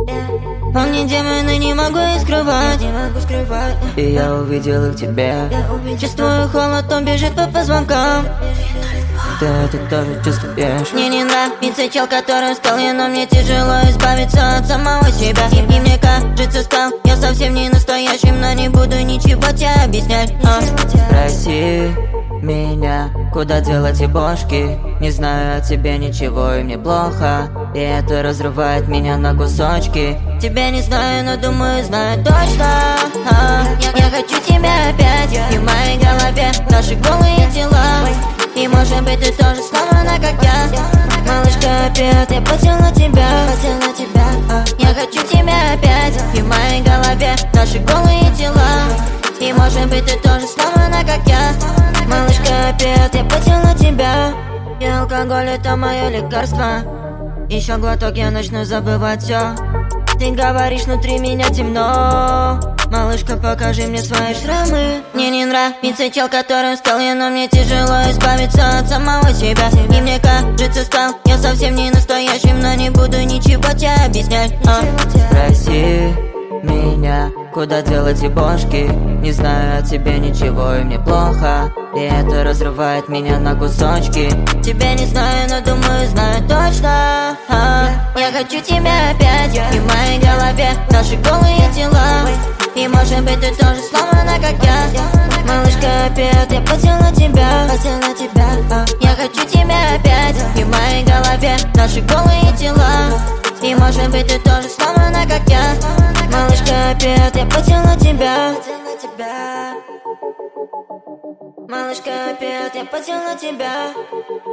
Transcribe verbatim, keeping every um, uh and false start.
Он не демон и не могу их скрывать, не могу скрывать. И я увидел их в тебе. Чувствую холод, он бежит по позвонкам. Ты это тоже чувствуешь? Мне не нравится чел, который стал я, но мне тяжело избавиться от самого себя. И, и мне кажется, стал я совсем не настоящим, но не буду ничего тебе объяснять. а. Спроси меня, куда делать и бошки. Не знаю о тебе ничего, и мне плохо, и это разрывает меня на кусочки. Тебя не знаю, но думаю, знаю точно. а. Я, я хочу тебя опять, и в моей голове наши голые тела. И может быть ты тоже сломана, как я. Малышка, опять я потеряла тебя, потеряла тебя. а. Я хочу тебя опять, и в моей голове наши голые тела. И может быть ты тоже сломана, как я. Малышка, опять я потеряла тебя. И алкоголь это мое лекарство. Еще глоток, я начну забывать все. Ты говоришь, внутри меня темно. Малышка, покажи мне свои шрамы. Мне не нравится чел, которым стал я, но мне тяжело избавиться от самого себя. И мне кажется, стал я совсем не настоящим, но не буду ничего тебе объяснять. а. Спроси меня, куда делать и бошки. Не знаю о тебе ничего, и мне плохо, и это разрывает меня на кусочки. Тебя не знаю, но думаю, знаю точно. а. Я хочу тебя опять, и в моей голове наши голые тела. И может быть ты тоже сломана, как я. Малышка, опять я потеряла тебя, потеряла тебя. а. Я хочу тебя опять, и в моей голове наши голые тела. И может быть ты тоже сломана, как я. Малышка, опять я потеряла тебя. Малышка, опять я потеряла тебя.